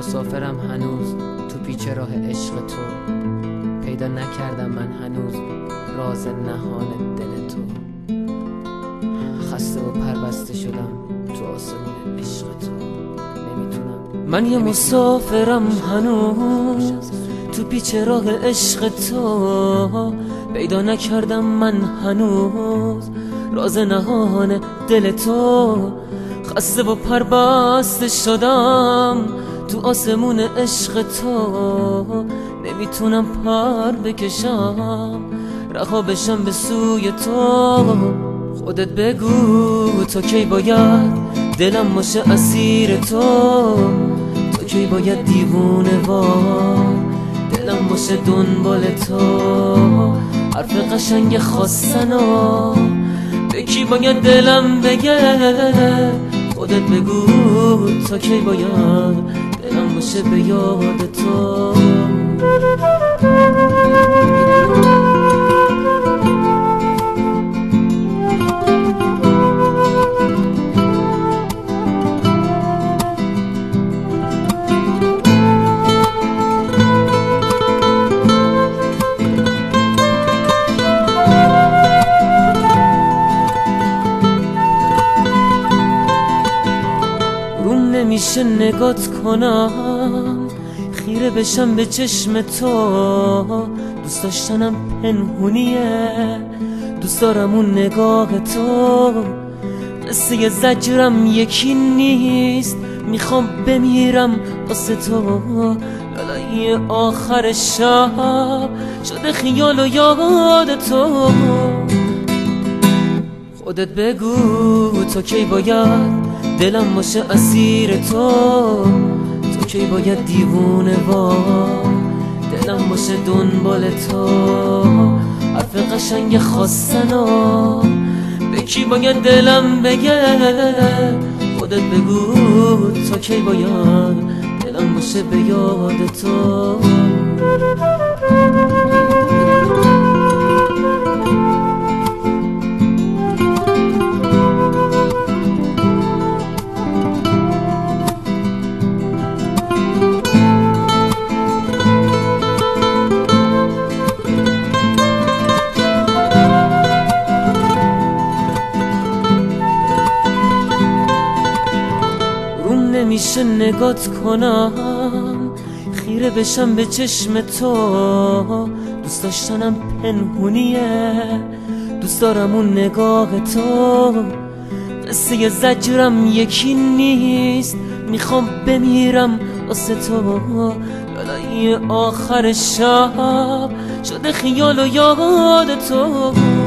مسافرم هنوز تو پیچ راه عشق تو، پیدا نکردم من هنوز راز نهان دل تو. خسته و پربسته شدم تو آسمون عشق تو، نمیتونم. من یه مسافرم هنوز تو پیچ راه عشق تو، پیدا نکردم من هنوز راز نهان دل تو. خسته و پربسته شدم تو آسمون عشق تو، نمیتونم پر بکشم رها بشم به سوی تو. خودت بگو تا کی باید دلم باشه اسیر تو، تا کی باید دیوونه وار دلم باشه دنبال تو. حرف قشنگ خواستنو به کی باید دلم بگه، خودت بگو تا کی باید دلم باشه به یاد تو. نمیشه نگات کنم خیره بشم به چشم تو، دوست داشتنم پنهونیه، دوست دارم اون نگاه تو. قصه زجرم یکی نیست، میخوام بمیرم واسه تو. لالای آخر شب شده خیال و یاد تو. خودت بگو تا کی باید دلم باشه اسیر تو، تو کی باید دیوونه وار دلم باشه دنبال تو. حرف قشنگ خواستنو به کی باید دلم بگه، خودت بگو تا کی باید دلم باشه به یاد تو. نمیشه نگات کنم خیره بشم به چشم تو، دوست داشتنم پنهونیه، دوست دارم اون نگاه تو. قصه زجرم یکی نیست، میخوام بمیرم واسه تو. لالای آخر شب شده خیال و یاد تو.